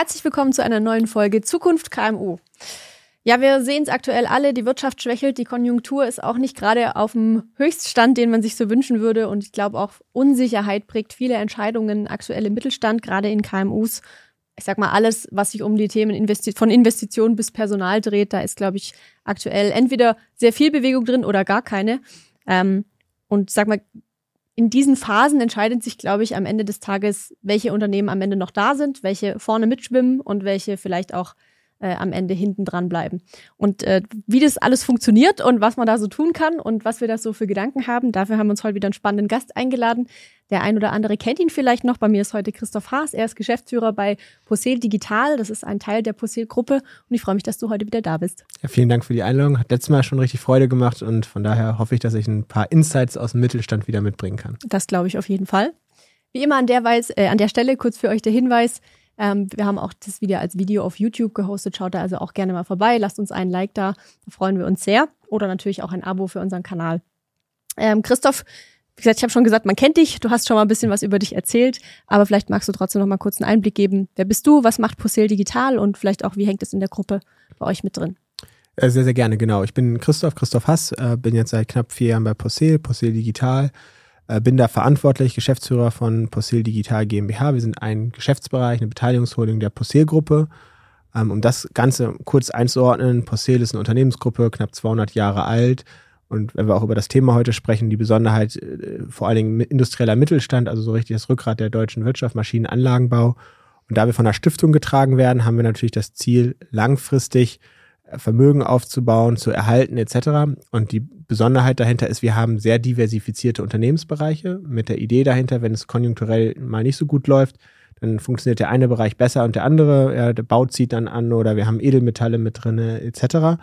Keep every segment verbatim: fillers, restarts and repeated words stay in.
Herzlich willkommen zu einer neuen Folge Zukunft K M U. Ja, wir sehen es aktuell alle, die Wirtschaft schwächelt, die Konjunktur ist auch nicht gerade auf dem Höchststand, den man sich so wünschen würde. Und ich glaube auch Unsicherheit prägt viele Entscheidungen aktuell im Mittelstand, gerade in K M Us. Ich sag mal, alles, was sich um die Themen investi- von Investitionen bis Personal dreht, da ist, glaube ich, aktuell entweder sehr viel Bewegung drin oder gar keine. Ähm, und sag mal, in diesen Phasen entscheidet sich, glaube ich, am Ende des Tages, welche Unternehmen am Ende noch da sind, welche vorne mitschwimmen und welche vielleicht auch äh, am Ende hinten dran bleiben. Und äh, wie das alles funktioniert und was man da so tun kann und was wir da so für Gedanken haben, dafür haben wir uns heute wieder einen spannenden Gast eingeladen. Der ein oder andere kennt ihn vielleicht noch. Bei mir ist heute Christoph Haas. Er ist Geschäftsführer bei Posel Digital. Das ist ein Teil der Posel-Gruppe. Und ich freue mich, dass du heute wieder da bist. Ja, vielen Dank für die Einladung. Hat letztes Mal schon richtig Freude gemacht und von daher hoffe ich, dass ich ein paar Insights aus dem Mittelstand wieder mitbringen kann. Das glaube ich auf jeden Fall. Wie immer an der, Weise, äh, an der Stelle kurz für euch der Hinweis. Ähm, wir haben auch das wieder als Video auf YouTube gehostet. Schaut da also auch gerne mal vorbei. Lasst uns einen Like da. Da freuen wir uns sehr. Oder natürlich auch ein Abo für unseren Kanal. Ähm, Christoph, wie gesagt, ich habe schon gesagt, man kennt dich, du hast schon mal ein bisschen was über dich erzählt, aber vielleicht magst du trotzdem noch mal kurz einen Einblick geben. Wer bist du, was macht Posel Digital und vielleicht auch, wie hängt es in der Gruppe bei euch mit drin? Sehr, sehr gerne, genau. Ich bin Christoph, Christoph Haas, äh, bin jetzt seit knapp vier Jahren bei Posel, Posel Digital, äh, bin da verantwortlich, Geschäftsführer von Posel Digital GmbH. Wir sind ein Geschäftsbereich, eine Beteiligungsholding der Posel-Gruppe. Ähm, um das Ganze kurz einzuordnen, Posel ist eine Unternehmensgruppe, knapp zweihundert Jahre alt. Und wenn wir auch über das Thema heute sprechen, die Besonderheit äh, vor allen Dingen industrieller Mittelstand, also so richtig das Rückgrat der deutschen Wirtschaft, Maschinenanlagenbau. Und da wir von einer Stiftung getragen werden, haben wir natürlich das Ziel, langfristig Vermögen aufzubauen, zu erhalten et cetera. Und die Besonderheit dahinter ist, wir haben sehr diversifizierte Unternehmensbereiche mit der Idee dahinter, wenn es konjunkturell mal nicht so gut läuft, dann funktioniert der eine Bereich besser und der andere, ja, der Bau zieht dann an oder wir haben Edelmetalle mit drin et cetera.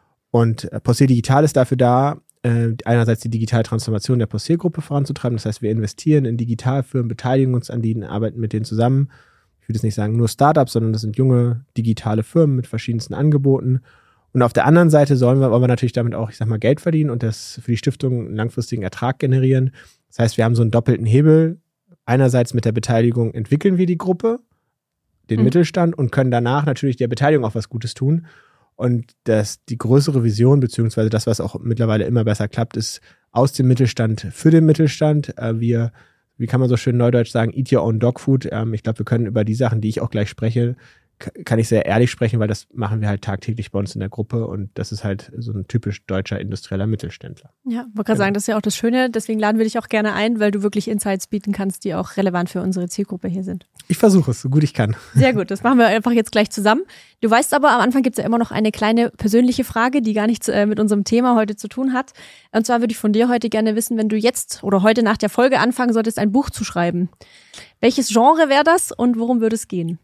Und Posel Digital ist dafür da, äh, einerseits die digitale Transformation der Posel-Gruppe voranzutreiben. Das heißt, wir investieren in Digitalfirmen, beteiligen uns an denen, arbeiten mit denen zusammen. Ich würde jetzt nicht sagen nur Startups, sondern das sind junge digitale Firmen mit verschiedensten Angeboten. Und auf der anderen Seite sollen wir aber natürlich damit auch, ich sag mal, Geld verdienen und das für die Stiftung einen langfristigen Ertrag generieren. Das heißt, wir haben so einen doppelten Hebel. Einerseits mit der Beteiligung entwickeln wir die Gruppe, den mhm. Mittelstand und können danach natürlich der Beteiligung auch was Gutes tun. Und das, die größere Vision, beziehungsweise das, was auch mittlerweile immer besser klappt, ist aus dem Mittelstand für den Mittelstand. Äh, wir, wie kann man so schön neudeutsch sagen, eat your own dog food. Ähm, ich glaube, wir können über die Sachen, die ich auch gleich spreche, kann ich sehr ehrlich sprechen, weil das machen wir halt tagtäglich bei uns in der Gruppe und das ist halt so ein typisch deutscher industrieller Mittelständler. Ja, wollte gerade genau. sagen, das ist ja auch das Schöne, deswegen laden wir dich auch gerne ein, weil du wirklich Insights bieten kannst, die auch relevant für unsere Zielgruppe hier sind. Ich versuche es, so gut ich kann. Sehr gut, das machen wir einfach jetzt gleich zusammen. Du weißt aber, am Anfang gibt es ja immer noch eine kleine persönliche Frage, die gar nichts äh, mit unserem Thema heute zu tun hat. Und zwar würde ich von dir heute gerne wissen, wenn du jetzt oder heute nach der Folge anfangen solltest, ein Buch zu schreiben. Welches Genre wäre das und worum würde es gehen?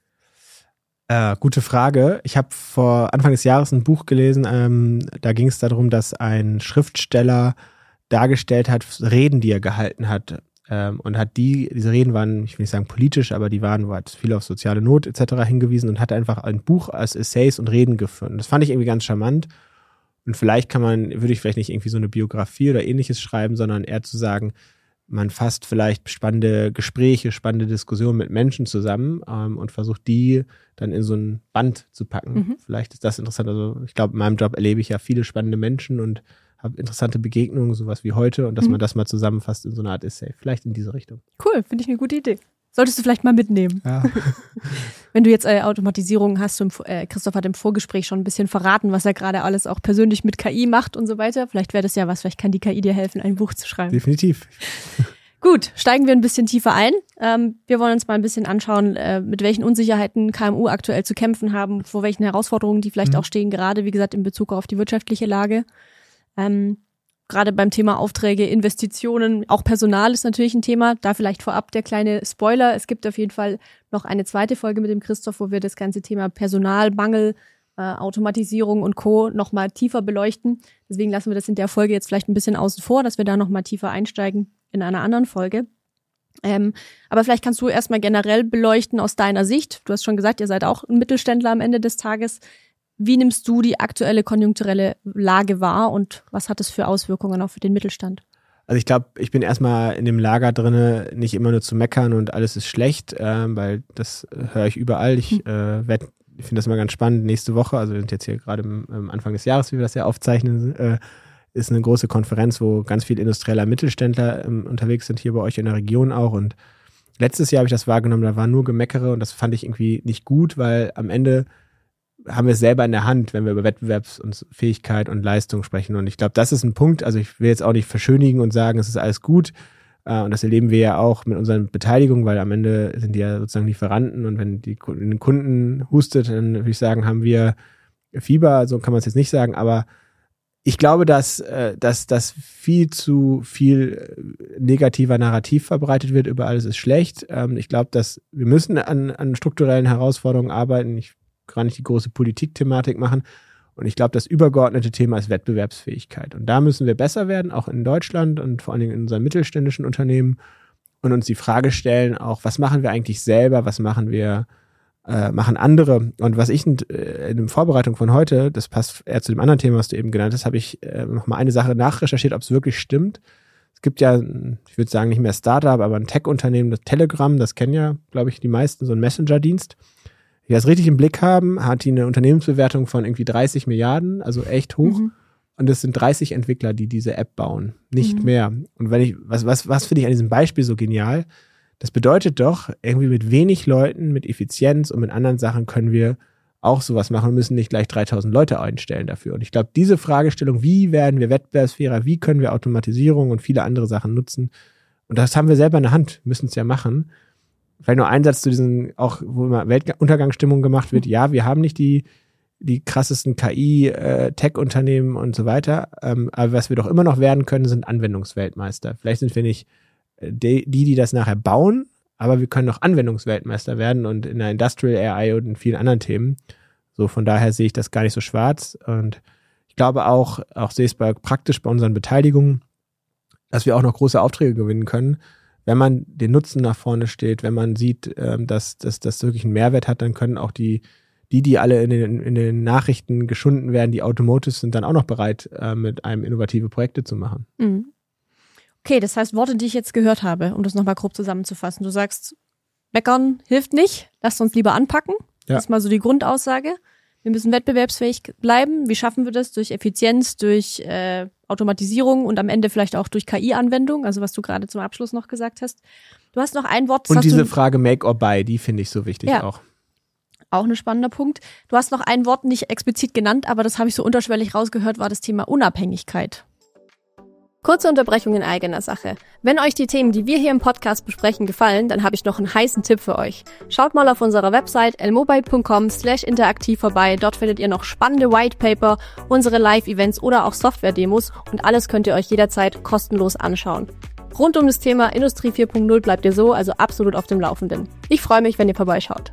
Äh, gute Frage. Ich habe vor Anfang des Jahres ein Buch gelesen, ähm, da ging es darum, dass ein Schriftsteller dargestellt hat, Reden, die er gehalten hat. Ähm, und hat die, diese Reden waren, ich will nicht sagen politisch, aber die waren, wo hat viel auf soziale Not et cetera hingewiesen und hat einfach ein Buch als Essays und Reden geführt. Und das fand ich irgendwie ganz charmant. Und vielleicht kann man, würde ich vielleicht nicht irgendwie so eine Biografie oder ähnliches schreiben, sondern eher zu sagen, man fasst vielleicht spannende Gespräche, spannende Diskussionen mit Menschen zusammen ähm, und versucht die dann in so ein Band zu packen. Mhm. Vielleicht ist das interessant. Also ich glaube, in meinem Job erlebe ich ja viele spannende Menschen und habe interessante Begegnungen, sowas wie heute und dass mhm. man das mal zusammenfasst in so einer Art Essay. Vielleicht in diese Richtung. Cool, finde ich eine gute Idee. Solltest du vielleicht mal mitnehmen. Ja. Wenn du jetzt äh, Automatisierung hast, du im, äh, Christoph hat im Vorgespräch schon ein bisschen verraten, was er gerade alles auch persönlich mit K I macht und so weiter. Vielleicht wäre das ja was, vielleicht kann die K I dir helfen, ein Buch zu schreiben. Definitiv. Gut, steigen wir ein bisschen tiefer ein. Ähm, wir wollen uns mal ein bisschen anschauen, äh, mit welchen Unsicherheiten K M U aktuell zu kämpfen haben, vor welchen Herausforderungen die vielleicht mhm. auch stehen, gerade wie gesagt in Bezug auf die wirtschaftliche Lage. Ähm, Gerade beim Thema Aufträge, Investitionen, auch Personal ist natürlich ein Thema. Da vielleicht vorab der kleine Spoiler. Es gibt auf jeden Fall noch eine zweite Folge mit dem Christoph, wo wir das ganze Thema Personalmangel, äh, Automatisierung und Co. nochmal tiefer beleuchten. Deswegen lassen wir das in der Folge jetzt vielleicht ein bisschen außen vor, dass wir da nochmal tiefer einsteigen in einer anderen Folge. Ähm, aber vielleicht kannst du erstmal generell beleuchten aus deiner Sicht. Du hast schon gesagt, ihr seid auch ein Mittelständler am Ende des Tages. Wie nimmst du die aktuelle konjunkturelle Lage wahr und was hat es für Auswirkungen auch für den Mittelstand? Also ich glaube, ich bin erstmal in dem Lager drin, nicht immer nur zu meckern und alles ist schlecht, äh, weil das höre ich überall. Ich, äh, werd, ich finde das immer ganz spannend. Nächste Woche, also wir sind jetzt hier gerade am Anfang des Jahres, wie wir das ja aufzeichnen, äh, ist eine große Konferenz, wo ganz viele industrieller Mittelständler ähm, unterwegs sind, hier bei euch in der Region auch. Und letztes Jahr habe ich das wahrgenommen, da war nur Gemeckere und das fand ich irgendwie nicht gut, weil am Ende haben wir es selber in der Hand, wenn wir über Wettbewerbsfähigkeit und Leistung sprechen. Und ich glaube, das ist ein Punkt, also ich will jetzt auch nicht verschönigen und sagen, es ist alles gut. Und das erleben wir ja auch mit unseren Beteiligungen, weil am Ende sind die ja sozusagen Lieferanten und wenn die den Kunden hustet, dann würde ich sagen, haben wir Fieber, so kann man es jetzt nicht sagen, aber ich glaube, dass, dass, dass viel zu viel negativer Narrativ verbreitet wird, über alles ist schlecht. Ich glaube, dass wir müssen an, an strukturellen Herausforderungen arbeiten. Ich gar nicht die große Politikthematik machen. Und ich glaube, das übergeordnete Thema ist Wettbewerbsfähigkeit. Und da müssen wir besser werden, auch in Deutschland und vor allen Dingen in unseren mittelständischen Unternehmen und uns die Frage stellen, auch was machen wir eigentlich selber, was machen wir, äh, machen andere. Und was ich in, äh, in der Vorbereitung von heute, das passt eher zu dem anderen Thema, was du eben genannt hast, habe ich äh, noch mal eine Sache nachrecherchiert, ob es wirklich stimmt. Es gibt ja, ich würde sagen, nicht mehr Startup, aber ein Tech-Unternehmen, das Telegram, das kennen ja, glaube ich, die meisten, so ein Messenger-Dienst. Die das richtig im Blick haben, hat die eine Unternehmensbewertung von irgendwie dreißig Milliarden, also echt hoch. Mhm. Und es sind dreißig Entwickler, die diese App bauen, nicht mhm. mehr. Und wenn ich, was, was, was finde ich an diesem Beispiel so genial? Das bedeutet doch, irgendwie mit wenig Leuten, mit Effizienz und mit anderen Sachen können wir auch sowas machen und müssen nicht gleich dreitausend Leute einstellen dafür. Und ich glaube, diese Fragestellung, wie werden wir wettbewerbsfairer, wie können wir Automatisierung und viele andere Sachen nutzen? Und das haben wir selber in der Hand, müssen es ja machen. Vielleicht noch ein Satz zu diesen, auch wo immer Weltuntergangsstimmung gemacht wird. Ja, wir haben nicht die, die krassesten K I-Tech-Unternehmen und so weiter. Ähm, aber was wir doch immer noch werden können, sind Anwendungsweltmeister. Vielleicht sind wir nicht die, die das nachher bauen, aber wir können noch Anwendungsweltmeister werden und in der Industrial A I und in vielen anderen Themen. So, von daher sehe ich das gar nicht so schwarz. Und ich glaube auch, auch sehe ich es bei, praktisch bei unseren Beteiligungen, dass wir auch noch große Aufträge gewinnen können. Wenn man den Nutzen nach vorne steht, wenn man sieht, ähm, dass, dass das wirklich einen Mehrwert hat, dann können auch die, die, die alle in den, in den Nachrichten geschunden werden, die Automotives sind dann auch noch bereit, äh, mit einem innovative Projekte zu machen. Mhm. Okay, das heißt Worte, die ich jetzt gehört habe, um das nochmal grob zusammenzufassen. Du sagst, meckern hilft nicht, lasst uns lieber anpacken. Ja. Das ist mal so die Grundaussage. Wir müssen wettbewerbsfähig bleiben. Wie schaffen wir das? Durch Effizienz, durch äh, Automatisierung und am Ende vielleicht auch durch K I-Anwendung, also was du gerade zum Abschluss noch gesagt hast. Du hast noch ein Wort. Das und diese du, Frage Make or Buy, die finde ich so wichtig ja, auch. Auch ein spannender Punkt. Du hast noch ein Wort nicht explizit genannt, aber das habe ich so unterschwellig rausgehört, war das Thema Unabhängigkeit. Kurze Unterbrechung in eigener Sache. Wenn euch die Themen, die wir hier im Podcast besprechen, gefallen, dann habe ich noch einen heißen Tipp für euch. Schaut mal auf unserer Website elmobile punkt com slash interaktiv vorbei. Dort findet ihr noch spannende Whitepaper, unsere Live-Events oder auch Software-Demos und alles könnt ihr euch jederzeit kostenlos anschauen. Rund um das Thema Industrie vier Punkt null bleibt ihr so also absolut auf dem Laufenden. Ich freue mich, wenn ihr vorbeischaut.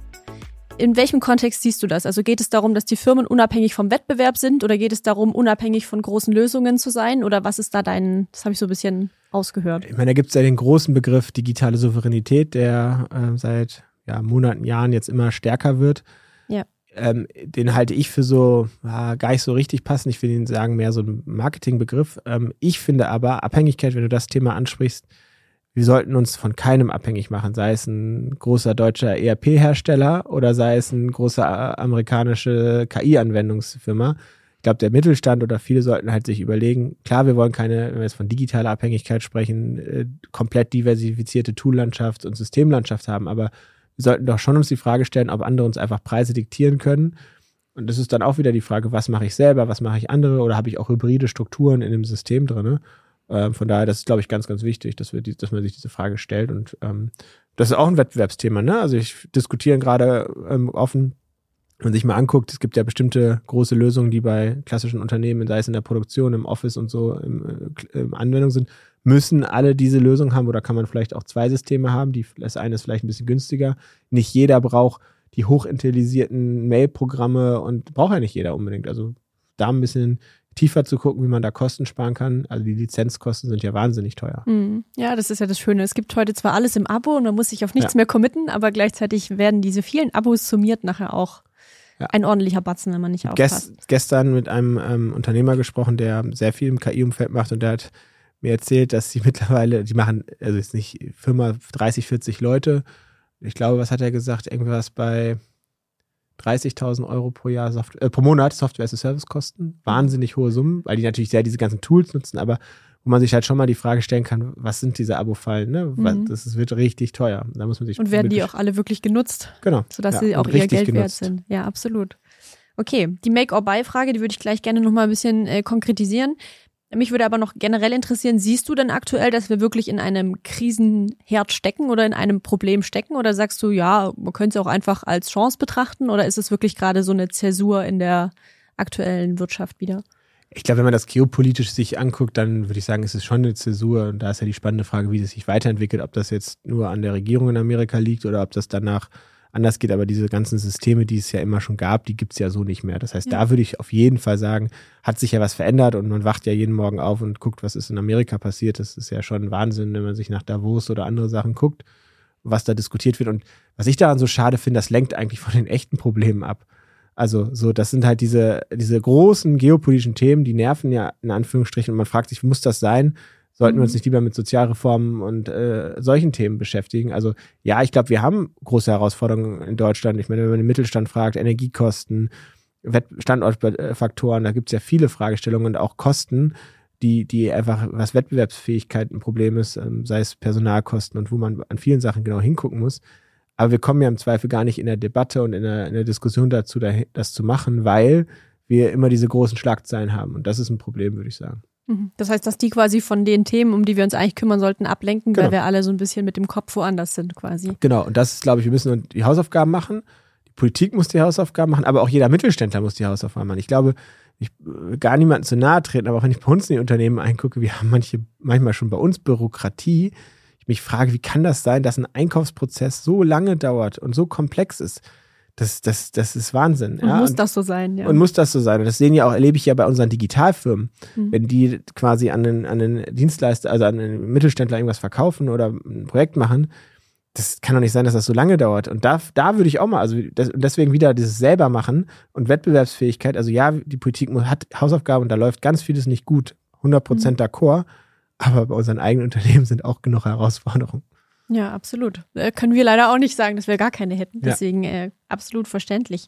In welchem Kontext siehst du das? Also geht es darum, dass die Firmen unabhängig vom Wettbewerb sind oder geht es darum, unabhängig von großen Lösungen zu sein? Oder was ist da dein, das habe ich so ein bisschen ausgehört. Ich meine, da gibt es ja den großen Begriff digitale Souveränität, der äh, seit ja, Monaten, Jahren jetzt immer stärker wird. Ja. Ähm, den halte ich für so ja, gar nicht so richtig passend. Ich will ihn sagen, mehr so ein Marketingbegriff. Ähm, ich finde aber, Abhängigkeit, wenn du das Thema ansprichst, wir sollten uns von keinem abhängig machen, sei es ein großer deutscher E R P-Hersteller oder sei es eine große amerikanische K I-Anwendungsfirma. Ich glaube, der Mittelstand oder viele sollten halt sich überlegen, klar, wir wollen keine, wenn wir jetzt von digitaler Abhängigkeit sprechen, äh, komplett diversifizierte Toollandschaft und Systemlandschaft haben, aber wir sollten doch schon uns die Frage stellen, ob andere uns einfach Preise diktieren können. Und das ist dann auch wieder die Frage, was mache ich selber, was mache ich andere oder habe ich auch hybride Strukturen in dem System drin? Ähm, von daher, das ist, glaube ich, ganz, ganz wichtig, dass wir die, dass man sich diese Frage stellt. Und ähm, das ist auch ein Wettbewerbsthema, ne? Also ich diskutiere gerade ähm, offen, wenn man sich mal anguckt, es gibt ja bestimmte große Lösungen, die bei klassischen Unternehmen, sei es in der Produktion, im Office und so, im, im Anwendung sind, müssen alle diese Lösung haben oder kann man vielleicht auch zwei Systeme haben, die, das eine ist vielleicht ein bisschen günstiger. Nicht jeder braucht die hochintellisierten Mail-Programme und braucht ja nicht jeder unbedingt. Also da ein bisschen tiefer zu gucken, wie man da Kosten sparen kann. Also die Lizenzkosten sind ja wahnsinnig teuer. Ja, das ist ja das Schöne. Es gibt heute zwar alles im Abo und man muss sich auf nichts ja. mehr committen, aber gleichzeitig werden diese vielen Abos summiert nachher auch ja. ein ordentlicher Batzen, wenn man nicht aufpasst. Gest, gestern mit einem ähm, Unternehmer gesprochen, der sehr viel im K I-Umfeld macht und der hat mir erzählt, dass sie mittlerweile, die machen, also jetzt nicht Firma dreißig, vierzig Leute. Ich glaube, was hat er gesagt? Irgendwas bei dreißigtausend Euro pro Jahr, Soft- äh, pro Monat Software-as-a-Service-Kosten. Wahnsinnig hohe Summen, weil die natürlich sehr diese ganzen Tools nutzen, aber wo man sich halt schon mal die Frage stellen kann, was sind diese Abo-Fallen? Ne? Mhm. Das, das wird richtig teuer. Da muss man sich Und werden die wirklich- auch alle wirklich genutzt? Genau. Sodass ja, sie auch und ihr richtig Geld wert genutzt. sind. Ja, absolut. Okay, die Make-or-Buy-Frage, die würde ich gleich gerne nochmal ein bisschen äh, konkretisieren. Mich würde aber noch generell interessieren, siehst du denn aktuell, dass wir wirklich in einem Krisenherd stecken oder in einem Problem stecken? Oder sagst du, ja, man könnte es auch einfach als Chance betrachten? Oder ist es wirklich gerade so eine Zäsur in der aktuellen Wirtschaft wieder? Ich glaube, wenn man das geopolitisch sich anguckt, dann würde ich sagen, es ist schon eine Zäsur. Und da ist ja die spannende Frage, wie es sich weiterentwickelt, ob das jetzt nur an der Regierung in Amerika liegt oder ob das danach anders geht. Aber diese ganzen Systeme, die es ja immer schon gab, die gibt es ja so nicht mehr. Das heißt, ja. da würde ich auf jeden Fall sagen, hat sich ja was verändert und man wacht ja jeden Morgen auf und guckt, was ist in Amerika passiert. Das ist ja schon Wahnsinn, wenn man sich nach Davos oder andere Sachen guckt, was da diskutiert wird. Und was ich daran so schade finde, das lenkt eigentlich von den echten Problemen ab. Also so, das sind halt diese, diese großen geopolitischen Themen, die nerven ja in Anführungsstrichen und man fragt sich, muss das sein? Sollten wir uns nicht lieber mit Sozialreformen und äh, solchen Themen beschäftigen? Also ja, ich glaube, wir haben große Herausforderungen in Deutschland. Ich meine, wenn man den Mittelstand fragt, Energiekosten, Standortfaktoren, da gibt es ja viele Fragestellungen und auch Kosten, die, die einfach, was Wettbewerbsfähigkeit ein Problem ist, ähm, sei es Personalkosten und wo man an vielen Sachen genau hingucken muss. Aber wir kommen ja im Zweifel gar nicht in der Debatte und in der, in der Diskussion dazu, das zu machen, weil wir immer diese großen Schlagzeilen haben. Und das ist ein Problem, würde ich sagen. Das heißt, dass die quasi von den Themen, um die wir uns eigentlich kümmern sollten, ablenken, genau. weil wir alle so ein bisschen mit dem Kopf woanders sind quasi. Genau, und das ist, glaube ich, wir müssen die Hausaufgaben machen. Die Politik muss die Hausaufgaben machen, aber auch jeder Mittelständler muss die Hausaufgaben machen. Ich glaube, ich will gar niemandem zu nahe treten, aber auch wenn ich bei uns in die Unternehmen eingucke, wir haben manche, manchmal schon bei uns Bürokratie. Ich mich frage, wie kann das sein, dass ein Einkaufsprozess so lange dauert und so komplex ist? Das, das, das ist Wahnsinn. Und ja? muss und, das so sein, ja. Und muss das so sein. Und das sehen ja auch, erlebe ich ja bei unseren Digitalfirmen. Mhm. Wenn die quasi an einen, an einen Dienstleister, also an einen Mittelständler irgendwas verkaufen oder ein Projekt machen, das kann doch nicht sein, dass das so lange dauert. Und da, da würde ich auch mal, also das, deswegen wieder dieses selber machen und Wettbewerbsfähigkeit. Also ja, die Politik hat Hausaufgaben und da läuft ganz vieles nicht gut. hundert Prozent mhm. d'accord. Aber bei unseren eigenen Unternehmen sind auch genug Herausforderungen. Ja, absolut. Äh, können wir leider auch nicht sagen, dass wir gar keine hätten. Ja. Deswegen äh, absolut verständlich.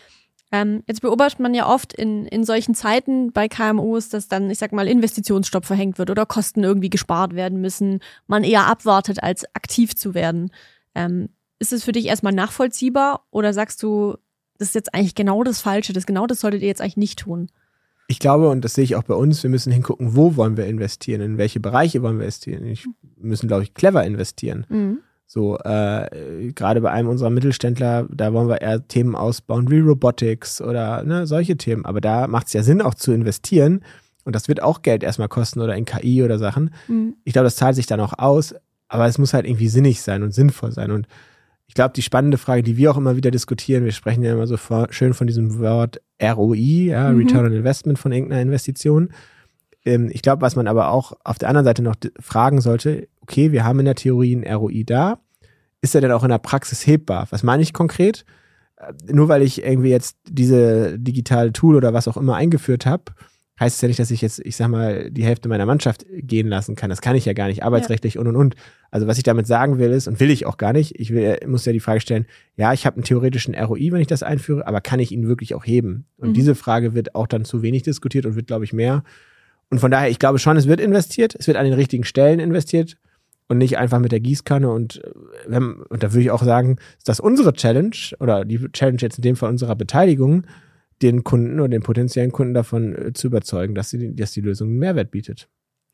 Ähm, jetzt beobachtet man ja oft in, in solchen Zeiten bei K M Us, dass dann, ich sag mal, Investitionsstopp verhängt wird oder Kosten irgendwie gespart werden müssen. Man eher abwartet, als aktiv zu werden. Ähm, ist es für dich erstmal nachvollziehbar oder sagst du, das ist jetzt eigentlich genau das Falsche, das genau das solltet ihr jetzt eigentlich nicht tun? Ich glaube, und das sehe ich auch bei uns, wir müssen hingucken, wo wollen wir investieren, in welche Bereiche wollen wir investieren. Wir müssen, glaube ich, clever investieren. Mhm. So, äh, gerade bei einem unserer Mittelständler, da wollen wir eher Themen ausbauen wie Robotics oder ne, solche Themen. Aber da macht es ja Sinn, auch zu investieren. Und das wird auch Geld erstmal kosten oder in K I oder Sachen. Mhm. Ich glaube, das zahlt sich dann auch aus. Aber es muss halt irgendwie sinnig sein und sinnvoll sein. Und ich glaube, die spannende Frage, die wir auch immer wieder diskutieren, wir sprechen ja immer so vor, schön von diesem Wort R O I, ja, mhm. Return on Investment von irgendeiner Investition. Ähm, ich glaube, was man aber auch auf der anderen Seite noch d- fragen sollte, okay, wir haben in der Theorie ein R O I da, ist er denn auch in der Praxis hebbar? Was meine ich konkret? Äh, nur weil ich irgendwie jetzt diese digitale Tool oder was auch immer eingeführt habe, heißt es ja nicht, dass ich jetzt, ich sag mal, die Hälfte meiner Mannschaft gehen lassen kann. Das kann ich ja gar nicht, arbeitsrechtlich ja. und und und. Also was ich damit sagen will ist, und will ich auch gar nicht, ich will, muss ja die Frage stellen, ja, ich habe einen theoretischen R O I, wenn ich das einführe, aber kann ich ihn wirklich auch heben? Und mhm. diese Frage wird auch dann zu wenig diskutiert und wird, glaube ich, mehr. Und von daher, ich glaube schon, es wird investiert, es wird an den richtigen Stellen investiert und nicht einfach mit der Gießkanne. Und, wenn, und da würde ich auch sagen, ist das unsere Challenge oder die Challenge jetzt in dem Fall unserer Beteiligung, den Kunden oder den potenziellen Kunden davon äh, zu überzeugen, dass, sie, dass die Lösung einen Mehrwert bietet.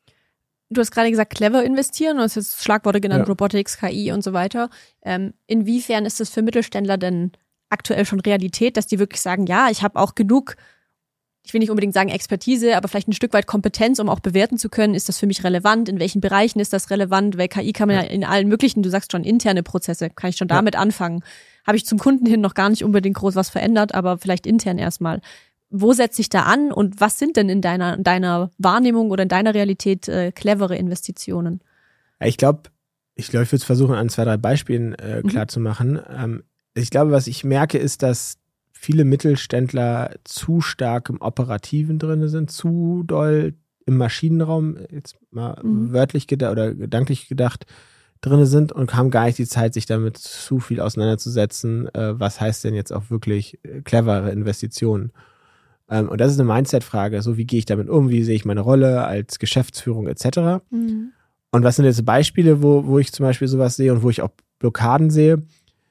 Du hast gerade gesagt, clever investieren, du hast jetzt Schlagworte genannt, ja. Robotics, K I und so weiter. Ähm, inwiefern ist das für Mittelständler denn aktuell schon Realität, dass die wirklich sagen, ja, ich habe auch genug, ich will nicht unbedingt sagen Expertise, aber vielleicht ein Stück weit Kompetenz, um auch bewerten zu können, ist das für mich relevant, in welchen Bereichen ist das relevant, weil K I kann man ja, ja in allen möglichen, du sagst schon interne Prozesse, kann ich schon damit ja. anfangen. Habe ich zum Kunden hin noch gar nicht unbedingt groß was verändert, aber vielleicht intern erstmal. Wo setze ich da an und was sind denn in deiner, in deiner Wahrnehmung oder in deiner Realität äh, clevere Investitionen? Ja, ich glaube, ich glaube, ich würde es versuchen, an zwei, drei Beispielen äh, klar mhm. zu machen. Ähm, ich glaube, was ich merke, ist, dass viele Mittelständler zu stark im Operativen drin sind, zu doll im Maschinenraum, jetzt mal mhm. wörtlich gedacht oder gedanklich gedacht, drin sind und haben gar nicht die Zeit, sich damit zu viel auseinanderzusetzen, äh, was heißt denn jetzt auch wirklich clevere Investitionen. Ähm, und das ist eine Mindset-Frage, so wie gehe ich damit um, wie sehe ich meine Rolle als Geschäftsführung et cetera. Mhm. Und was sind jetzt Beispiele, wo, wo ich zum Beispiel sowas sehe und wo ich auch Blockaden sehe,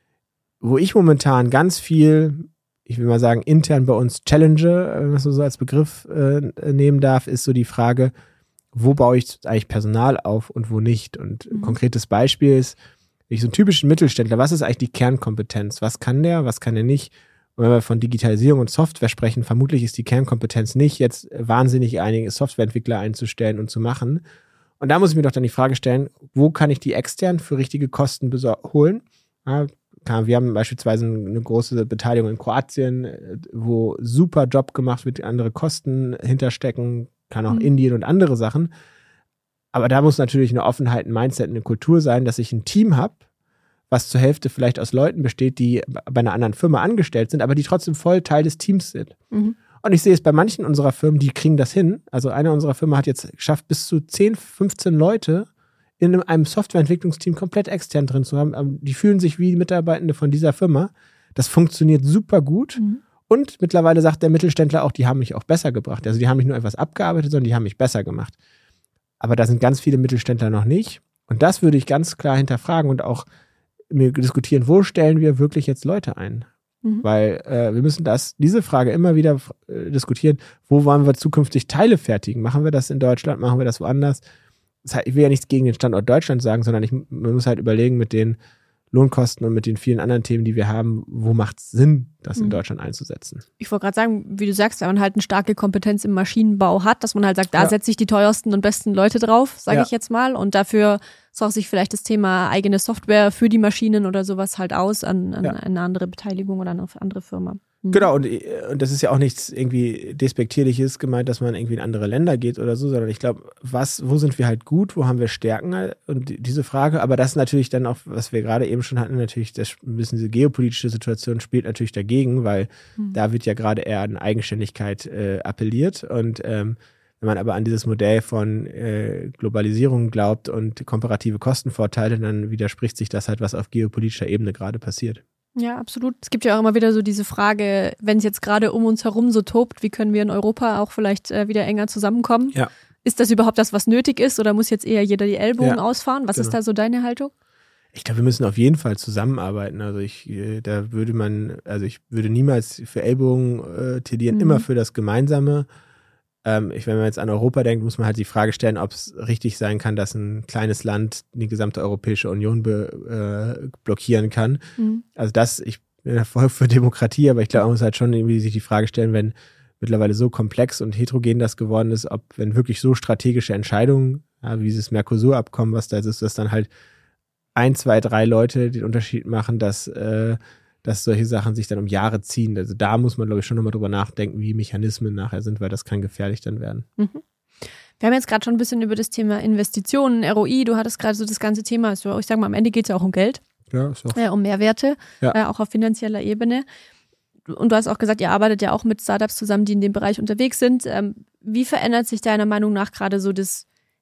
wo ich momentan ganz viel, ich will mal sagen, intern bei uns challenge, wenn man es so als Begriff äh, nehmen darf, ist so die Frage, wo baue ich eigentlich Personal auf und wo nicht? Und ein mhm. konkretes Beispiel ist, ich so einen typischen Mittelständler, was ist eigentlich die Kernkompetenz? Was kann der, was kann er nicht? Und wenn wir von Digitalisierung und Software sprechen, vermutlich ist die Kernkompetenz nicht, jetzt wahnsinnig einige Softwareentwickler einzustellen und zu machen. Und da muss ich mir doch dann die Frage stellen, wo kann ich die extern für richtige Kosten besor- holen? Ja, wir haben beispielsweise eine große Beteiligung in Kroatien, wo super Job gemacht wird, andere Kosten hinterstecken, kann auch mhm. Indien und andere Sachen. Aber da muss natürlich eine Offenheit, ein Mindset, eine Kultur sein, dass ich ein Team habe, was zur Hälfte vielleicht aus Leuten besteht, die bei einer anderen Firma angestellt sind, aber die trotzdem voll Teil des Teams sind. Mhm. Und ich sehe es bei manchen unserer Firmen, die kriegen das hin. Also eine unserer Firmen hat jetzt geschafft, bis zu zehn, fünfzehn Leute in einem Softwareentwicklungsteam komplett extern drin zu haben. Die fühlen sich wie Mitarbeitende von dieser Firma. Das funktioniert super gut. Mhm. Und mittlerweile sagt der Mittelständler auch, die haben mich auch besser gebracht. Also die haben nicht nur etwas abgearbeitet, sondern die haben mich besser gemacht. Aber da sind ganz viele Mittelständler noch nicht. Und das würde ich ganz klar hinterfragen und auch mir diskutieren, wo stellen wir wirklich jetzt Leute ein? Mhm. Weil äh, wir müssen das, diese Frage immer wieder äh, diskutieren, wo wollen wir zukünftig Teile fertigen? Machen wir das in Deutschland? Machen wir das woanders? Das heißt, ich will ja nichts gegen den Standort Deutschland sagen, sondern ich, man muss halt überlegen mit den Lohnkosten und mit den vielen anderen Themen, die wir haben, wo macht es Sinn, das in mhm. Deutschland einzusetzen? Ich wollte gerade sagen, wie du sagst, wenn man halt eine starke Kompetenz im Maschinenbau hat, dass man halt sagt, da ja. setze ich die teuersten und besten Leute drauf, sage ja. ich jetzt mal. Und dafür sorgt sich vielleicht das Thema eigene Software für die Maschinen oder sowas halt aus an, an ja. eine andere Beteiligung oder eine andere Firma. Mhm. Genau, und, und das ist ja auch nichts irgendwie Despektierliches gemeint, dass man irgendwie in andere Länder geht oder so, sondern ich glaube, was, wo sind wir halt gut, wo haben wir Stärken und diese Frage, aber das ist natürlich dann auch, was wir gerade eben schon hatten, natürlich das, ein bisschen diese geopolitische Situation spielt natürlich dagegen, weil mhm. da wird ja gerade eher an Eigenständigkeit äh, appelliert und ähm, wenn man aber an dieses Modell von äh, Globalisierung glaubt und komparative Kostenvorteile, dann widerspricht sich das halt, was auf geopolitischer Ebene gerade passiert. Ja, absolut. Es gibt ja auch immer wieder so diese Frage, wenn es jetzt gerade um uns herum so tobt, wie können wir in Europa auch vielleicht äh, wieder enger zusammenkommen? Ja. Ist das überhaupt das, was nötig ist oder muss jetzt eher jeder die Ellbogen ja, ausfahren? Was genau. ist da so deine Haltung? Ich glaube, wir müssen auf jeden Fall zusammenarbeiten. Also ich, da würde man, also ich würde niemals für Ellbogen äh, plädieren, mhm. immer für das Gemeinsame. Ähm, ich, wenn man jetzt an Europa denkt, muss man halt die Frage stellen, ob es richtig sein kann, dass ein kleines Land die gesamte Europäische Union be, äh, blockieren kann. Mhm. Also das, ich bin ja voll für Demokratie, aber ich glaube, man muss halt schon irgendwie sich die Frage stellen, wenn mittlerweile so komplex und heterogen das geworden ist, ob wenn wirklich so strategische Entscheidungen, ja, wie dieses Mercosur-Abkommen, was da ist, dass dann halt ein, zwei, drei Leute den Unterschied machen, dass äh, dass solche Sachen sich dann um Jahre ziehen. Also da muss man, glaube ich, schon nochmal drüber nachdenken, wie Mechanismen nachher sind, weil das kann gefährlich dann werden. Mhm. Wir haben jetzt gerade schon ein bisschen über das Thema Investitionen, R O I, du hattest gerade so das ganze Thema, also ich sage mal, am Ende geht es ja auch um Geld, ja, ist auch. Äh, um Mehrwerte, ja. äh, auch auf finanzieller Ebene. Und du hast auch gesagt, ihr arbeitet ja auch mit Startups zusammen, die in dem Bereich unterwegs sind. Ähm, wie verändert sich deiner Meinung nach gerade so das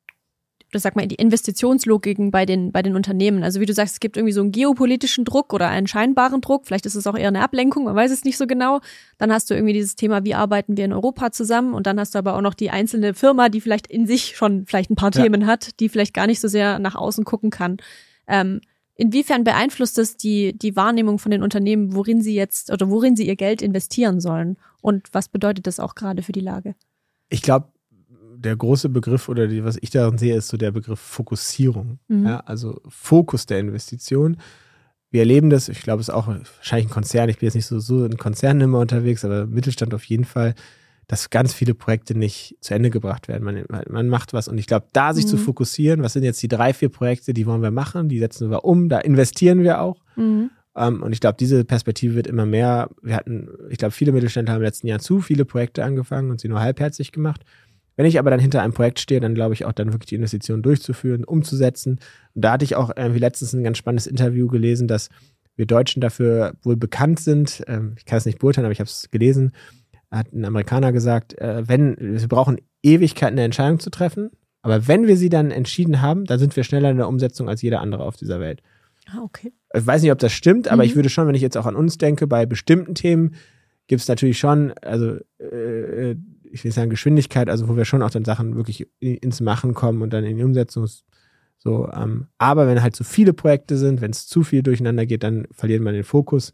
oder sag mal, die Investitionslogiken bei den, bei den Unternehmen? Also wie du sagst, es gibt irgendwie so einen geopolitischen Druck oder einen scheinbaren Druck. Vielleicht ist es auch eher eine Ablenkung, man weiß es nicht so genau. Dann hast du irgendwie dieses Thema, wie arbeiten wir in Europa zusammen? Und dann hast du aber auch noch die einzelne Firma, die vielleicht in sich schon vielleicht ein paar ja. Themen hat, die vielleicht gar nicht so sehr nach außen gucken kann. Ähm, inwiefern beeinflusst das die, die Wahrnehmung von den Unternehmen, worin sie jetzt oder worin sie ihr Geld investieren sollen? Und was bedeutet das auch gerade für die Lage? Ich glaube, der große Begriff oder die, was ich darin sehe, ist so der Begriff Fokussierung. Mhm. Ja, also Fokus der Investition. Wir erleben das, ich glaube, es ist auch wahrscheinlich ein Konzern, ich bin jetzt nicht so, so in Konzernen immer unterwegs, aber Mittelstand auf jeden Fall, dass ganz viele Projekte nicht zu Ende gebracht werden. Man, man macht was und ich glaube, da sich mhm. zu fokussieren, was sind jetzt die drei, vier Projekte, die wollen wir machen, die setzen wir um, da investieren wir auch. Mhm. Um, und ich glaube, diese Perspektive wird immer mehr. Wir hatten, ich glaube, viele Mittelständler haben im letzten Jahr zu viele Projekte angefangen und sie nur halbherzig gemacht. Wenn ich aber dann hinter einem Projekt stehe, dann glaube ich auch dann wirklich die Investitionen durchzuführen, umzusetzen. Und da hatte ich auch irgendwie letztens ein ganz spannendes Interview gelesen, dass wir Deutschen dafür wohl bekannt sind, ähm, ich kann es nicht beurteilen, aber ich habe es gelesen, hat ein Amerikaner gesagt, äh, wenn, wir brauchen Ewigkeiten, eine Entscheidung zu treffen, aber wenn wir sie dann entschieden haben, dann sind wir schneller in der Umsetzung als jeder andere auf dieser Welt. Ah, okay. Ich weiß nicht, ob das stimmt, aber mhm. ich würde schon, wenn ich jetzt auch an uns denke, bei bestimmten Themen gibt es natürlich schon, also äh, ich will sagen Geschwindigkeit, also wo wir schon auch dann Sachen wirklich ins Machen kommen und dann in die Umsetzung so. Ähm, aber wenn halt zu viele Projekte sind, wenn es zu viel durcheinander geht, dann verliert man den Fokus.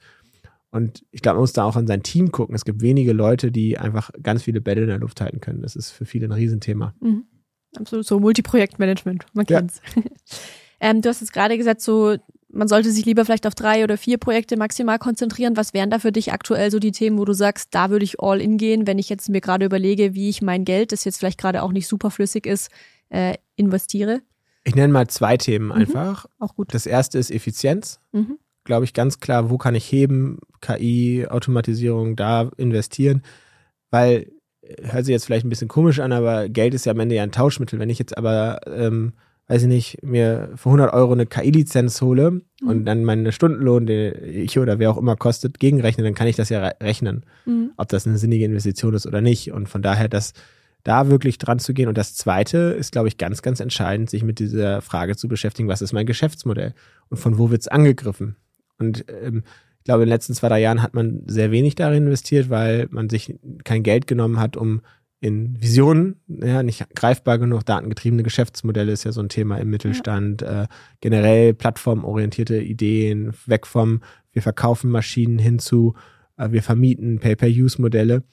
Und ich glaube, man muss da auch an sein Team gucken. Es gibt wenige Leute, die einfach ganz viele Bälle in der Luft halten können. Das ist für viele ein Riesenthema. Mhm. Absolut, so Multiprojektmanagement, man kennt's. Ja. ähm, du hast jetzt gerade gesagt, so man sollte sich lieber vielleicht auf drei oder vier Projekte maximal konzentrieren. Was wären da für dich aktuell so die Themen, wo du sagst, da würde ich all in gehen, wenn ich jetzt mir gerade überlege, wie ich mein Geld, das jetzt vielleicht gerade auch nicht super flüssig ist, äh, investiere? Ich nenne mal zwei Themen mhm. einfach. Auch gut. Das erste ist Effizienz. Mhm. Glaube ich ganz klar, wo kann ich heben, K I, Automatisierung, da investieren, weil, hört sich jetzt vielleicht ein bisschen komisch an, aber Geld ist ja am Ende ja ein Tauschmittel. Wenn ich jetzt aber, ähm, weiß ich nicht, mir für hundert Euro eine K I-Lizenz hole mhm. und dann meinen Stundenlohn, den ich oder wer auch immer kostet, gegenrechne, dann kann ich das ja rechnen, mhm. ob das eine sinnige Investition ist oder nicht. Und von daher, das da wirklich dran zu gehen. Und das Zweite ist, glaube ich, ganz, ganz entscheidend, sich mit dieser Frage zu beschäftigen, was ist mein Geschäftsmodell und von wo wird es angegriffen? Und ähm, ich glaube, in den letzten zwei, drei Jahren hat man sehr wenig darin investiert, weil man sich kein Geld genommen hat, um in Visionen, ja, nicht greifbar genug, datengetriebene Geschäftsmodelle ist ja so ein Thema im Mittelstand, ja. äh, generell plattformorientierte Ideen, weg vom, wir verkaufen Maschinen hin zu, äh, wir vermieten Pay-per-Use-Modelle.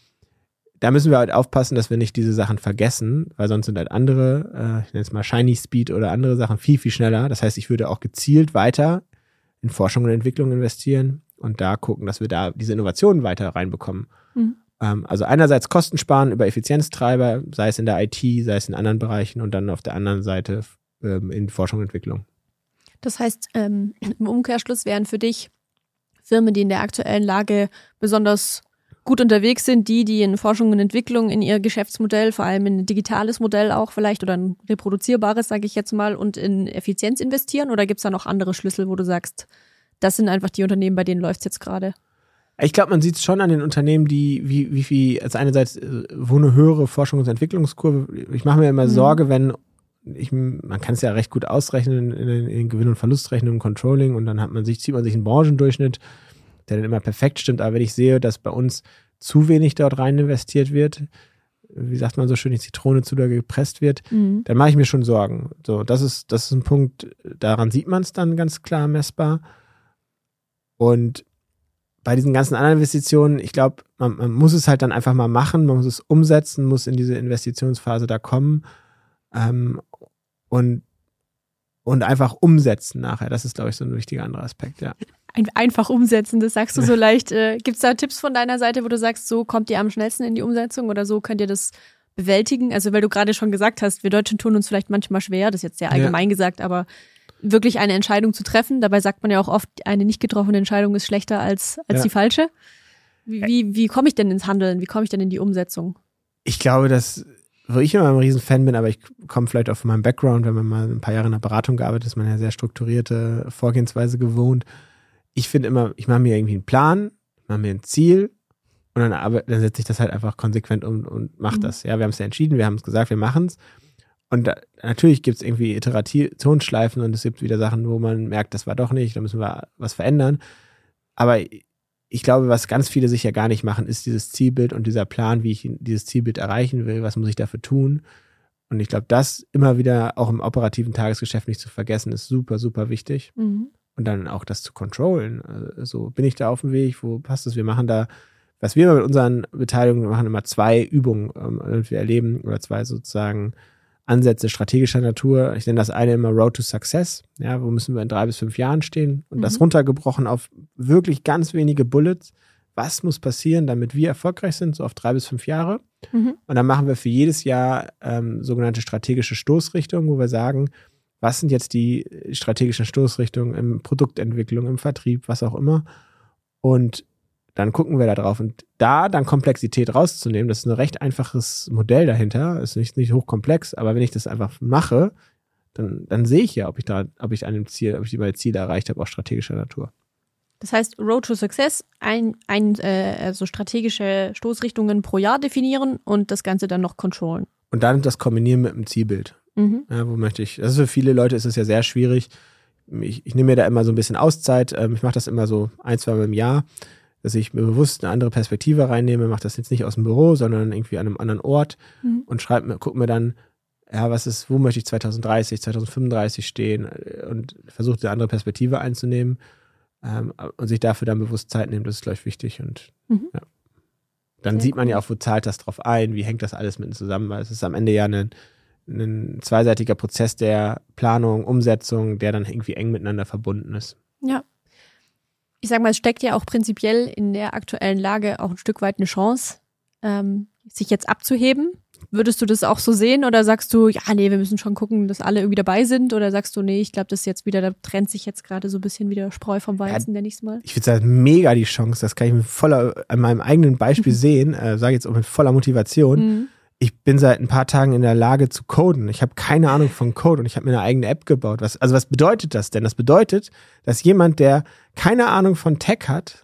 Da müssen wir halt aufpassen, dass wir nicht diese Sachen vergessen, weil sonst sind halt andere, äh, ich nenne es mal Shiny Speed oder andere Sachen viel, viel schneller. Das heißt, ich würde auch gezielt weiter in Forschung und Entwicklung investieren und da gucken, dass wir da diese Innovationen weiter reinbekommen. Mhm. Ähm, also einerseits Kosten sparen über Effizienztreiber, sei es in der I T, sei es in anderen Bereichen und dann auf der anderen Seite ähm, in Forschung und Entwicklung. Das heißt, ähm, im Umkehrschluss wären für dich Firmen, die in der aktuellen Lage besonders gut unterwegs sind, die, die in Forschung und Entwicklung in ihr Geschäftsmodell, vor allem in ein digitales Modell auch vielleicht oder ein reproduzierbares, sage ich jetzt mal, und in Effizienz investieren? Oder gibt es da noch andere Schlüssel, wo du sagst, das sind einfach die Unternehmen, bei denen läuft es jetzt gerade? Ich glaube, man sieht es schon an den Unternehmen, die, wie, wie viel, als einerseits, wo eine höhere Forschungs- und Entwicklungskurve, ich mache mir immer mhm. Sorge, wenn, ich, man kann es ja recht gut ausrechnen in, in, in Gewinn- und Verlustrechnung, Controlling und dann hat man sich, zieht man sich einen Branchendurchschnitt, der dann immer perfekt stimmt, aber wenn ich sehe, dass bei uns zu wenig dort rein investiert wird, wie sagt man so schön, die Zitrone zu doll gepresst wird, mhm. dann mache ich mir schon Sorgen. So, das ist, das ist ein Punkt, daran sieht man es dann ganz klar messbar. Und bei diesen ganzen anderen Investitionen, ich glaube, man, man muss es halt dann einfach mal machen, man muss es umsetzen, muss in diese Investitionsphase da kommen ähm, und, und einfach umsetzen nachher. Das ist, glaube ich, so ein wichtiger anderer Aspekt, ja. Einfach umsetzen, das sagst du so leicht. Äh, Gibt es da Tipps von deiner Seite, wo du sagst, so kommt ihr am schnellsten in die Umsetzung oder so könnt ihr das bewältigen? Also weil du gerade schon gesagt hast, wir Deutschen tun uns vielleicht manchmal schwer, das ist jetzt sehr allgemein ja. gesagt, aber wirklich eine Entscheidung zu treffen. Dabei sagt man ja auch oft, eine nicht getroffene Entscheidung ist schlechter als, als ja. die falsche. Wie, wie, wie komme ich denn ins Handeln? Wie komme ich denn in die Umsetzung? Ich glaube, dass, wo ich immer ein Riesen-Fan bin, aber ich komme vielleicht auch von meinem Background, wenn man mal ein paar Jahre in der Beratung gearbeitet ist, man ja sehr strukturierte Vorgehensweise gewohnt. Ich finde immer, ich mache mir irgendwie einen Plan, mache mir ein Ziel und dann, dann setze ich das halt einfach konsequent um und mache mhm. das. Ja, wir haben es ja entschieden, wir haben es gesagt, wir machen es. Und da, natürlich gibt es irgendwie Iterationsschleifen und es gibt wieder Sachen, wo man merkt, das war doch nicht, da müssen wir was verändern. Aber ich glaube, was ganz viele sicher gar nicht machen, ist dieses Zielbild und dieser Plan, wie ich dieses Zielbild erreichen will, was muss ich dafür tun. Und ich glaube, das immer wieder auch im operativen Tagesgeschäft nicht zu vergessen, ist super, super wichtig. Mhm. Und dann auch das zu controllen. Also bin ich da auf dem Weg, wo passt es? Wir machen da, was wir mit unseren Beteiligungen machen, immer zwei Übungen, ähm, wir erleben, oder zwei sozusagen Ansätze strategischer Natur. Ich nenne das eine immer Road to Success. Ja, wo müssen wir in drei bis fünf Jahren stehen? Und mhm. das runtergebrochen auf wirklich ganz wenige Bullets. Was muss passieren, damit wir erfolgreich sind, so auf drei bis fünf Jahre? Mhm. Und dann machen wir für jedes Jahr ähm, sogenannte strategische Stoßrichtungen, wo wir sagen, was sind jetzt die strategischen Stoßrichtungen im Produktentwicklung, im Vertrieb, was auch immer. Und dann gucken wir da drauf. Und da dann Komplexität rauszunehmen, das ist ein recht einfaches Modell dahinter, ist nicht, nicht hochkomplex, aber wenn ich das einfach mache, dann, dann sehe ich ja, ob ich da, ob ich an dem Ziel, ob ich meine Ziele erreicht habe, auch strategischer Natur. Das heißt, Road to Success, ein, ein äh, so strategische Stoßrichtungen pro Jahr definieren und das Ganze dann noch controllen. Und dann das kombinieren mit einem Zielbild. Mhm. Ja, wo möchte ich? Das ist für viele Leute ist es ja sehr schwierig. Ich, ich nehme mir da immer so ein bisschen Auszeit. Ich mache das immer so ein, zwei Mal im Jahr, dass ich mir bewusst eine andere Perspektive reinnehme. Mache das jetzt nicht aus dem Büro, sondern irgendwie an einem anderen Ort mhm. und schreibe mir, gucke mir dann, ja, was ist, wo möchte ich zwanzig dreißig, zwanzig fünfunddreißig stehen und versuche eine andere Perspektive einzunehmen ähm, und sich dafür dann bewusst Zeit nehmen. Das ist, glaube ich, wichtig. Und mhm. ja. Dann sehr sieht man cool. ja auch, wo zahlt das drauf ein, wie hängt das alles miteinander zusammen, weil es ist am Ende ja ein, ein zweiseitiger Prozess der Planung, Umsetzung, der dann irgendwie eng miteinander verbunden ist. Ja. Ich sag mal, es steckt ja auch prinzipiell in der aktuellen Lage auch ein Stück weit eine Chance, ähm, sich jetzt abzuheben. Würdest du das auch so sehen oder sagst du, ja, nee, wir müssen schon gucken, dass alle irgendwie dabei sind, oder sagst du, nee, ich glaube, das ist jetzt wieder, da trennt sich jetzt gerade so ein bisschen wieder Spreu vom Weizen, ja, nenne ich es mal. Ich finde es mega die Chance, das kann ich mit voller, an meinem eigenen Beispiel sehen, äh, sage jetzt auch mit voller Motivation. Mhm. Ich bin seit ein paar Tagen in der Lage zu coden. Ich habe keine Ahnung von Code und ich habe mir eine eigene App gebaut. Was, also was bedeutet das denn? Das bedeutet, dass jemand, der keine Ahnung von Tech hat,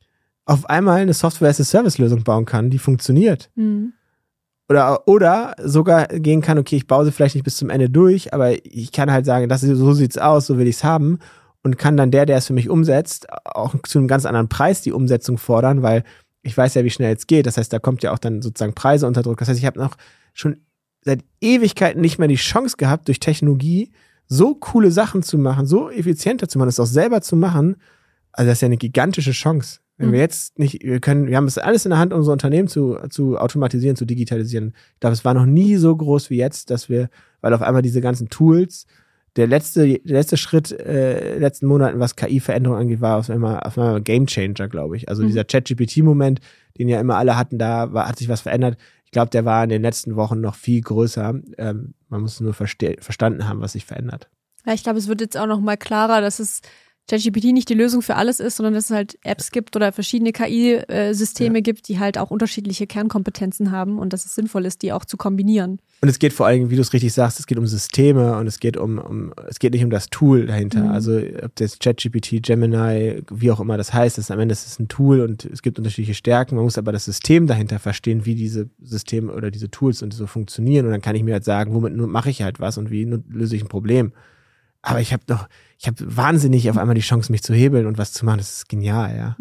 auf einmal eine Software-as-a-Service-Lösung bauen kann, die funktioniert. Mhm. Oder, oder sogar gehen kann, okay, ich baue sie vielleicht nicht bis zum Ende durch, aber ich kann halt sagen, das ist, so sieht's aus, so will ich's haben, und kann dann der, der es für mich umsetzt, auch zu einem ganz anderen Preis die Umsetzung fordern, weil ich weiß ja, wie schnell es geht. Das heißt, da kommt ja auch dann sozusagen Preise unter Druck. Das heißt, ich habe noch schon seit Ewigkeiten nicht mehr die Chance gehabt, durch Technologie so coole Sachen zu machen, so effizienter zu machen, das auch selber zu machen. Also das ist ja eine gigantische Chance. Wenn wir jetzt nicht, wir können, wir haben es alles in der Hand, unser Unternehmen zu, zu automatisieren, zu digitalisieren. Ich glaube, es war noch nie so groß wie jetzt, dass wir, weil auf einmal diese ganzen Tools, der letzte, der letzte Schritt, äh, letzten Monaten, was K I-Veränderungen angeht, war auf einmal, auf einmal Game Changer, glaube ich. Also mhm. dieser ChatGPT-Moment, den ja immer alle hatten, da war, hat sich was verändert. Ich glaube, der war in den letzten Wochen noch viel größer. Ähm, man muss nur verste- verstanden haben, was sich verändert. Ja, ich glaube, es wird jetzt auch noch mal klarer, dass es ChatGPT nicht die Lösung für alles ist, sondern dass es halt Apps gibt oder verschiedene K I-Systeme ja. gibt, die halt auch unterschiedliche Kernkompetenzen haben und dass es sinnvoll ist, die auch zu kombinieren. Und es geht vor allem, wie du es richtig sagst, es geht um Systeme und es geht um, um es geht nicht um das Tool dahinter. Mhm. Also ob das ChatGPT, Gemini, wie auch immer das heißt, ist am Ende ist es ein Tool und es gibt unterschiedliche Stärken. Man muss aber das System dahinter verstehen, wie diese Systeme oder diese Tools und so funktionieren, und dann kann ich mir halt sagen, womit mache ich halt was und wie löse ich ein Problem. Aber ich habe doch, ich habe wahnsinnig auf einmal die Chance, mich zu hebeln und was zu machen. Das ist genial, ja.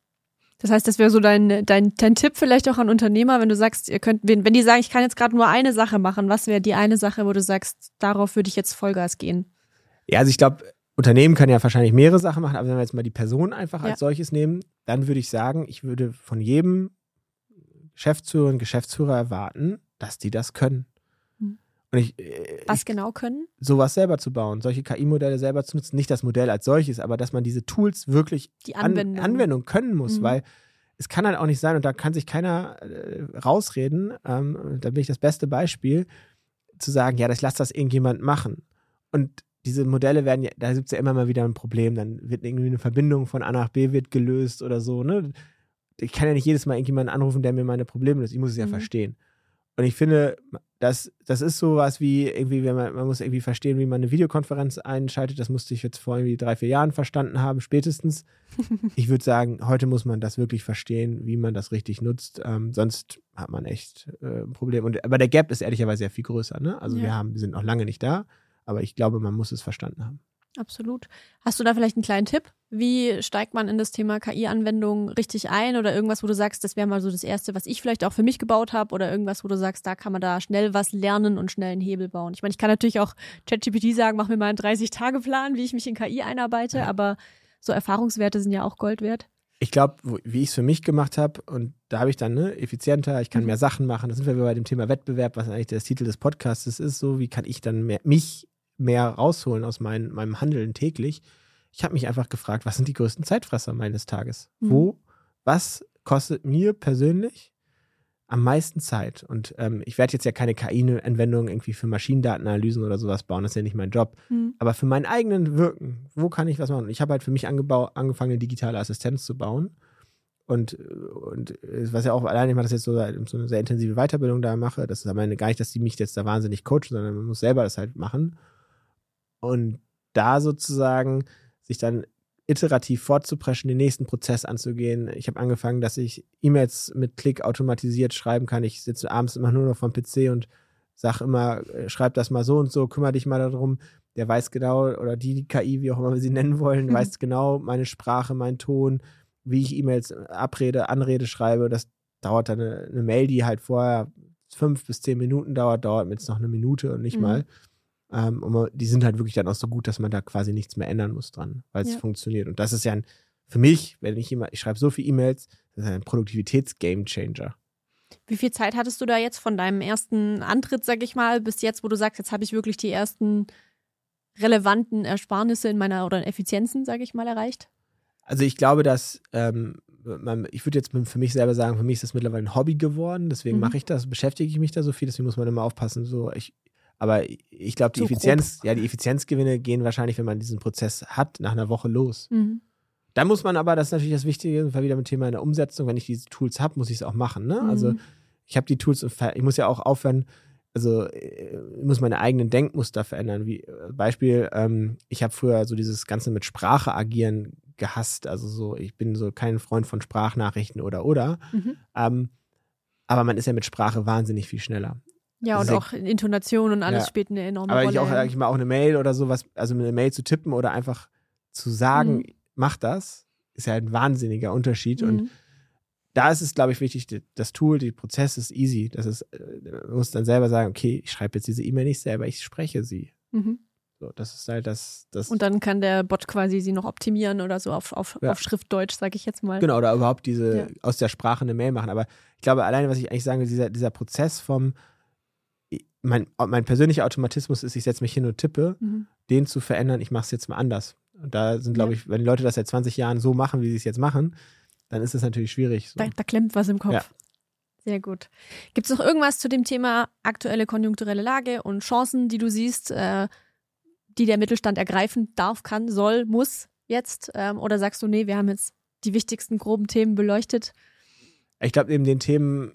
Das heißt, das wäre so dein, dein, dein Tipp vielleicht auch an Unternehmer, wenn du sagst, ihr könnt, wenn, wenn die sagen, ich kann jetzt gerade nur eine Sache machen, was wäre die eine Sache, wo du sagst, darauf würde ich jetzt Vollgas gehen? Ja, also ich glaube, Unternehmen kann ja wahrscheinlich mehrere Sachen machen, aber wenn wir jetzt mal die Person einfach ja. als solches nehmen, dann würde ich sagen, ich würde von jedem Geschäftsführer und Geschäftsführer erwarten, dass die das können. Und ich, Was ich, genau können? Sowas selber zu bauen, solche K I-Modelle selber zu nutzen. Nicht das Modell als solches, aber dass man diese Tools wirklich Die Anwendung, an, Anwendung können muss, mhm. weil es kann halt auch nicht sein, und da kann sich keiner äh, rausreden, ähm, da bin ich das beste Beispiel, zu sagen, ja, ich lasse das irgendjemand machen. Und diese Modelle werden ja, da gibt es ja immer mal wieder ein Problem, dann wird irgendwie eine Verbindung von A nach B wird gelöst oder so, ne? Ich kann ja nicht jedes Mal irgendjemanden anrufen, der mir meine Probleme löst. Ich muss es ja mhm. verstehen. Und ich finde, das, das ist sowas wie irgendwie, wenn man, man muss irgendwie verstehen, wie man eine Videokonferenz einschaltet. Das musste ich jetzt vor irgendwie drei, vier Jahren verstanden haben, spätestens. Ich würde sagen, heute muss man das wirklich verstehen, wie man das richtig nutzt. Ähm, sonst hat man echt äh, ein Problem. Und, aber der Gap ist ehrlicherweise ja viel größer, ne? Also ja. wir haben, wir sind noch lange nicht da, aber ich glaube, man muss es verstanden haben. Absolut. Hast du da vielleicht einen kleinen Tipp? Wie steigt man in das Thema K I-Anwendung richtig ein, oder irgendwas, wo du sagst, das wäre mal so das Erste, was ich vielleicht auch für mich gebaut habe, oder irgendwas, wo du sagst, da kann man da schnell was lernen und schnell einen Hebel bauen? Ich meine, ich kann natürlich auch ChatGPT sagen, mach mir mal einen dreißig-Tage-Plan, wie ich mich in K I einarbeite, ja. aber so Erfahrungswerte sind ja auch Gold wert. Ich glaube, wie ich es für mich gemacht habe, und da habe ich dann ne, effizienter, ich kann mehr Sachen machen, da sind wir bei dem Thema Wettbewerb, was eigentlich der Titel des Podcasts ist, so wie kann ich dann mehr, mich mehr rausholen aus mein, meinem Handeln täglich. Ich habe mich einfach gefragt, was sind die größten Zeitfresser meines Tages? Mhm. Wo, was kostet mir persönlich am meisten Zeit? Und ähm, ich werde jetzt ja keine K I-Anwendung irgendwie für Maschinendatenanalysen oder sowas bauen, das ist ja nicht mein Job. Mhm. Aber für meinen eigenen Wirken, wo kann ich was machen? Und ich habe halt für mich angebau- angefangen, eine digitale Assistenz zu bauen. Und, und was ja auch allein, ich mache das jetzt so, so eine sehr intensive Weiterbildung da mache, das ist am Ende gar nicht, dass die mich jetzt da wahnsinnig coachen, sondern man muss selber das halt machen. Und da sozusagen sich dann iterativ fortzupreschen, den nächsten Prozess anzugehen. Ich habe angefangen, dass ich E-Mails mit Klick automatisiert schreiben kann. Ich sitze abends immer nur noch vom P C und sag immer, schreib das mal so und so, kümmere dich mal darum. Der weiß genau, oder die, die K I, wie auch immer wir sie nennen wollen, mhm. weiß genau meine Sprache, meinen Ton, wie ich E-Mails abrede, Anrede schreibe. Das dauert dann eine, eine Mail, die halt vorher fünf bis zehn Minuten dauert, dauert jetzt noch eine Minute und nicht mhm. mal. Ähm, und man, die sind halt wirklich dann auch so gut, dass man da quasi nichts mehr ändern muss dran, weil es ja. funktioniert. Und das ist ja ein, für mich, wenn ich immer, ich schreibe so viele E-Mails, das ist ein Produktivitäts-Gamechanger. Wie viel Zeit hattest du da jetzt von deinem ersten Antritt, sag ich mal, bis jetzt, wo du sagst, jetzt habe ich wirklich die ersten relevanten Ersparnisse in meiner oder Effizienzen, sag ich mal, erreicht? Also ich glaube, dass ähm, man, ich würde jetzt für mich selber sagen, für mich ist das mittlerweile ein Hobby geworden, deswegen mhm. mache ich das, beschäftige ich mich da so viel, deswegen muss man immer aufpassen. So, ich, aber ich glaube, die so Effizienz, grob. ja, die Effizienzgewinne gehen wahrscheinlich, wenn man diesen Prozess hat, nach einer Woche los. Mhm. Dann muss man aber, das ist natürlich das Wichtige, weil wieder mit dem Thema in der Umsetzung, wenn ich diese Tools habe, muss ich es auch machen. Ne? Mhm. Also ich habe die Tools, ich muss ja auch aufhören, also ich muss meine eigenen Denkmuster verändern. Wie Beispiel, ähm, ich habe früher so dieses Ganze mit Sprache agieren gehasst. Also so, ich bin so kein Freund von Sprachnachrichten oder oder. Mhm. Ähm, aber man ist ja mit Sprache wahnsinnig viel schneller. Ja, und auch Intonation und alles ja. spielt eine enorme aber Rolle. Aber ich auch, sag ich mal, auch eine Mail oder sowas, also eine Mail zu tippen oder einfach zu sagen, mhm. mach das, ist ja ein wahnsinniger Unterschied. Mhm. Und da ist es, glaube ich, wichtig, das Tool, der Prozess ist easy. Das ist, man muss dann selber sagen, okay, ich schreibe jetzt diese E-Mail nicht selber, ich spreche sie. Mhm. So, das ist halt das, das. Und dann kann der Bot quasi sie noch optimieren oder so auf, auf, ja. auf Schriftdeutsch, sage ich jetzt mal. Genau, oder überhaupt diese, ja. aus der Sprache eine Mail machen. Aber ich glaube, alleine, was ich eigentlich sagen will, dieser, dieser Prozess vom, mein, mein persönlicher Automatismus ist, ich setze mich hin und tippe, mhm. den zu verändern, ich mache es jetzt mal anders. Und da sind, glaube ja. ich, wenn die Leute das seit zwanzig Jahren so machen, wie sie es jetzt machen, dann ist es natürlich schwierig. So. Da, da klemmt was im Kopf. Ja. Sehr gut. Gibt es noch irgendwas zu dem Thema aktuelle konjunkturelle Lage und Chancen, die du siehst, äh, die der Mittelstand ergreifen darf, kann, soll, muss jetzt? Ähm, oder sagst du, nee, wir haben jetzt die wichtigsten groben Themen beleuchtet? Ich glaube, eben den Themen,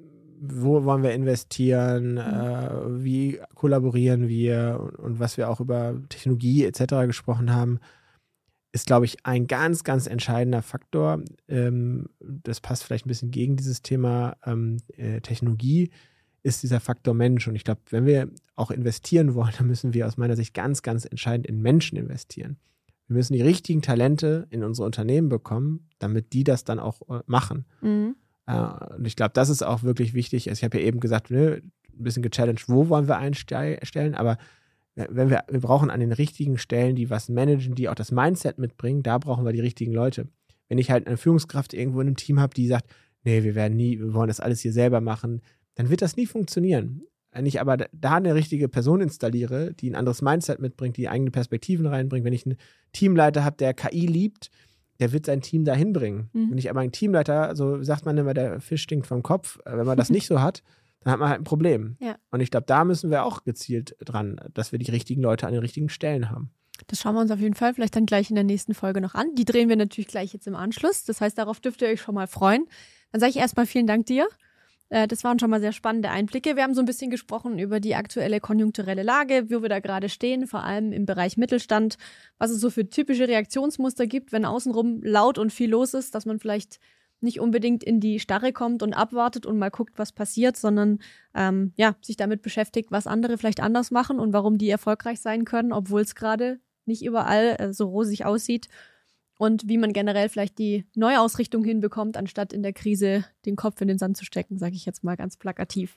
wo wollen wir investieren, mhm. äh, wie kollaborieren wir und, und was wir auch über Technologie et cetera gesprochen haben, ist, glaube ich, ein ganz, ganz entscheidender Faktor. Ähm, das passt vielleicht ein bisschen gegen dieses Thema ähm, äh, Technologie, ist dieser Faktor Mensch. Und ich glaube, wenn wir auch investieren wollen, dann müssen wir aus meiner Sicht ganz, ganz entscheidend in Menschen investieren. Wir müssen die richtigen Talente in unsere Unternehmen bekommen, damit die das dann auch äh, machen. Mhm. Äh, und ich glaube, das ist auch wirklich wichtig. Also ich habe ja eben gesagt, ne, ein bisschen gechallenged, wo wollen wir einstellen, aber wenn wir, wir brauchen an den richtigen Stellen, die was managen, die auch das Mindset mitbringen, da brauchen wir die richtigen Leute. Wenn ich halt eine Führungskraft irgendwo in einem Team habe, die sagt, nee, wir werden nie, wir wollen das alles hier selber machen, dann wird das nie funktionieren. Wenn ich aber da eine richtige Person installiere, die ein anderes Mindset mitbringt, die eigene Perspektiven reinbringt, wenn ich einen Teamleiter habe, der K I liebt, der wird sein Team dahin bringen. Mhm. Wenn ich aber einen Teamleiter, so sagt man immer, der Fisch stinkt vom Kopf, wenn man das nicht so hat, dann hat man halt ein Problem. Ja. Und ich glaube, da müssen wir auch gezielt dran, dass wir die richtigen Leute an den richtigen Stellen haben. Das schauen wir uns auf jeden Fall vielleicht dann gleich in der nächsten Folge noch an. Die drehen wir natürlich gleich jetzt im Anschluss. Das heißt, darauf dürft ihr euch schon mal freuen. Dann sage ich erstmal vielen Dank dir. Das waren schon mal sehr spannende Einblicke. Wir haben so ein bisschen gesprochen über die aktuelle konjunkturelle Lage, wo wir da gerade stehen, vor allem im Bereich Mittelstand, was es so für typische Reaktionsmuster gibt, wenn außenrum laut und viel los ist, dass man vielleicht nicht unbedingt in die Starre kommt und abwartet und mal guckt, was passiert, sondern ähm, ja, sich damit beschäftigt, was andere vielleicht anders machen und warum die erfolgreich sein können, obwohl es gerade nicht überall äh, so rosig aussieht. Und wie man generell vielleicht die Neuausrichtung hinbekommt, anstatt in der Krise den Kopf in den Sand zu stecken, sage ich jetzt mal ganz plakativ.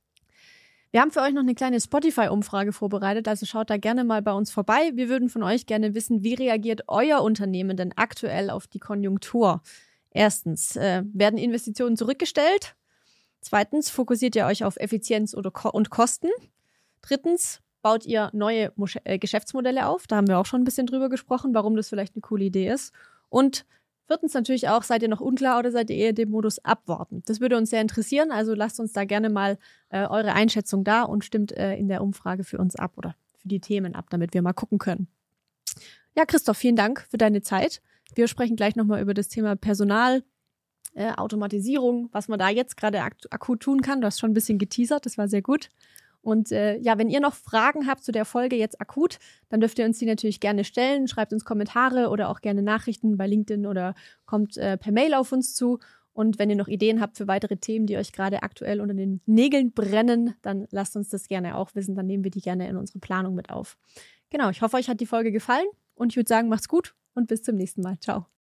Wir haben für euch noch eine kleine Spotify-Umfrage vorbereitet, also schaut da gerne mal bei uns vorbei. Wir würden von euch gerne wissen, wie reagiert euer Unternehmen denn aktuell auf die Konjunktur? Erstens, äh, werden Investitionen zurückgestellt? Zweitens, fokussiert ihr euch auf Effizienz oder Ko- und Kosten? Drittens, baut ihr neue Mosch- äh, Geschäftsmodelle auf? Da haben wir auch schon ein bisschen drüber gesprochen, warum das vielleicht eine coole Idee ist. Und viertens natürlich auch, seid ihr noch unklar oder seid ihr eher dem Modus abwarten? Das würde uns sehr interessieren, also lasst uns da gerne mal äh, eure Einschätzung da und stimmt äh, in der Umfrage für uns ab oder für die Themen ab, damit wir mal gucken können. Ja, Christoph, vielen Dank für deine Zeit. Wir sprechen gleich nochmal über das Thema Personal, äh, Automatisierung, was man da jetzt gerade ak- akut tun kann. Du hast schon ein bisschen geteasert, das war sehr gut. Und äh, ja, wenn ihr noch Fragen habt zu der Folge jetzt akut, dann dürft ihr uns die natürlich gerne stellen. Schreibt uns Kommentare oder auch gerne Nachrichten bei LinkedIn oder kommt äh, per Mail auf uns zu. Und wenn ihr noch Ideen habt für weitere Themen, die euch gerade aktuell unter den Nägeln brennen, dann lasst uns das gerne auch wissen. Dann nehmen wir die gerne in unsere Planung mit auf. Genau, ich hoffe, euch hat die Folge gefallen und ich würde sagen, macht's gut und bis zum nächsten Mal. Ciao.